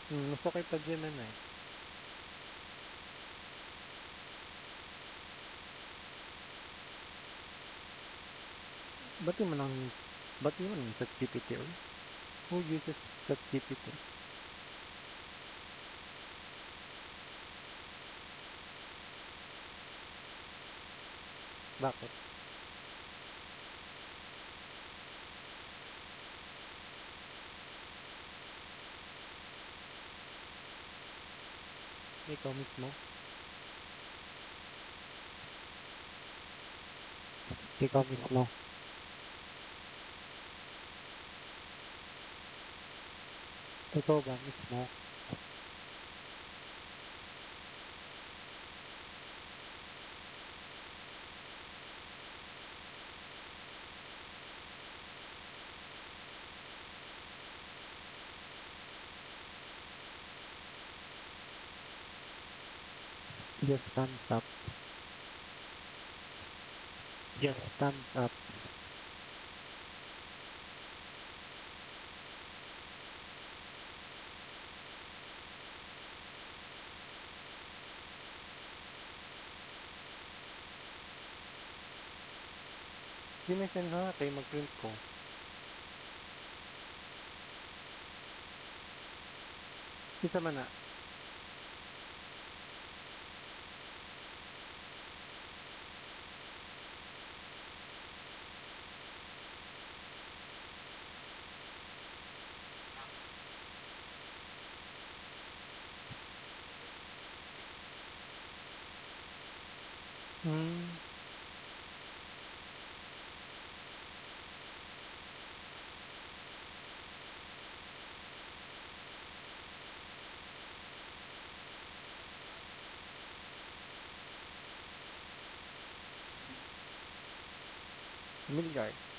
Mas okay pa Gemini. Ba't di mo nang ba't di mo nang ChatGPT or who uses ChatGPT? Bakit? Ikaw mismo? Ikaw mismo? Ikaw ba mismo? Just thumbs up. Just thumbs up. Di may send na kay mag-print ko. Isa man na. Hmm. Familiar.